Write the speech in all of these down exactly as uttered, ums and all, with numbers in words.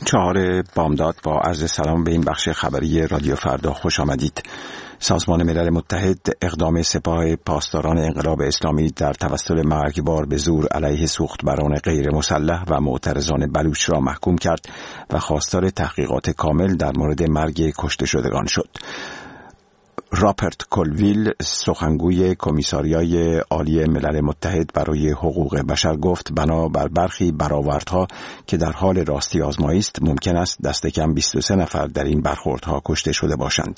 چهار بامداد با عرض سلام به این بخش خبری رادیو فردا خوش آمدید. سازمان ملل متحد اقدام سپاه پاسداران انقلاب اسلامی در توسل مرگبار به زور علیه سوختبران غیر مسلح و معترضان بلوچ را محکوم کرد و خواستار تحقیقات کامل در مورد مرگ کشته شدگان شد. راپرت کلویل سخنگوی کمیساریای عالی ملل متحد برای حقوق بشر گفت بنا بر برخی برآوردها که در حال راستی آزمایی است ممکن است دست کم بیست و سه نفر در این برخوردها کشته شده باشند.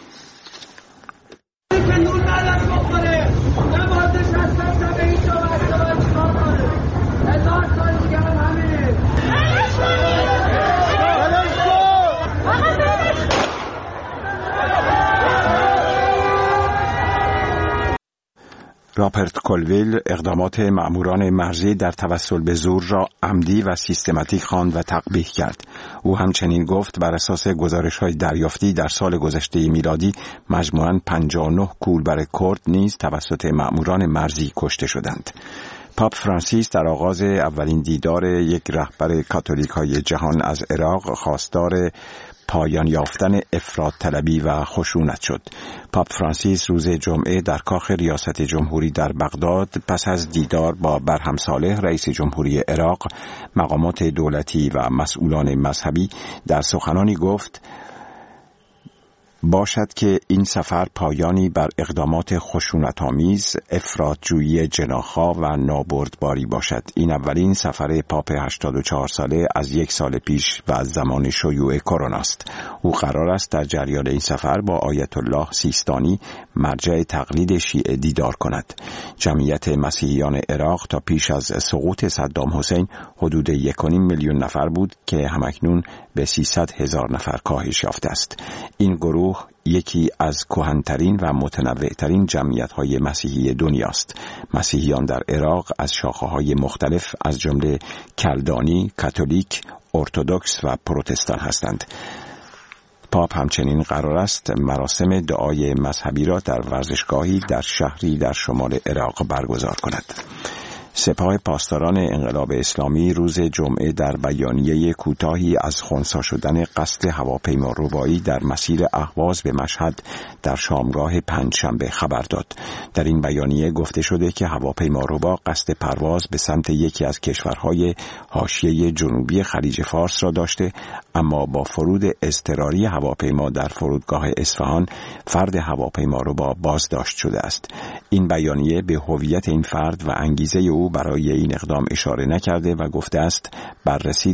راپرت کلویل اقدامات مأموران مرزی در توسل به زور را عمدی و سیستماتیک خواند و تقبیح کرد. او همچنین گفت بر اساس گزارش‌های دریافتی در سال گذشته میلادی مجموعاً پنجاه و نه کولبر کرد نیز توسط مأموران مرزی کشته شدند. پاپ فرانسیس در آغاز اولین دیدار یک رهبر کاتولیک‌های جهان از عراق خواستار پایان یافتن افراط طلبی و خشونت شد. پاپ فرانسیس روز جمعه در کاخ ریاست جمهوری در بغداد پس از دیدار با برهم صالح رئیس جمهوری عراق، مقامات دولتی و مسئولان مذهبی در سخنانی گفت باشد که این سفر پایانی بر اقدامات خشونت‌آمیز، افراط‌جویی جناح‌ها و نابردباری باشد. این اولین سفر پاپ هشتاد و چهار ساله از یک سال پیش و از زمان شیوع کرونا است. او قرار است در جریان این سفر با آیت الله سیستانی مرجع تقلید شیعه دیدار کند. جمعیت مسیحیان عراق تا پیش از سقوط صدام حسین حدود یک و نیم میلیون نفر بود که همکنون به سیصد هزار نفر کاهش یافته است. این گروه یکی از کهن‌ترین و متنوع‌ترین جمعیت‌های مسیحی دنیاست. مسیحیان در عراق از شاخه‌های مختلف از جمله کلدانی، کاتولیک، ارتدوکس و پروتستان هستند. پاپ همچنین قرار است مراسم دعای مذهبی را در ورزشگاهی در شهری در شمال عراق برگزار کند. سپاه پاسداران انقلاب اسلامی روز جمعه در بیانیه کوتاهی از خنثی شدن قصد هواپیما ربایی در مسیر اهواز به مشهد در شامگاه پنجشنبه خبر داد. در این بیانیه گفته شده که هواپیما ربا قصد پرواز به سمت یکی از کشورهای حاشیه جنوبی خلیج فارس را داشته، اما با فرود اضطراری هواپیما در فرودگاه اصفهان فرد هواپیما ربا بازداشت شده است. این بیانیه به هویت این فرد و انگیزه او برای این اقدام اشاره نکرده و گفته است بررسی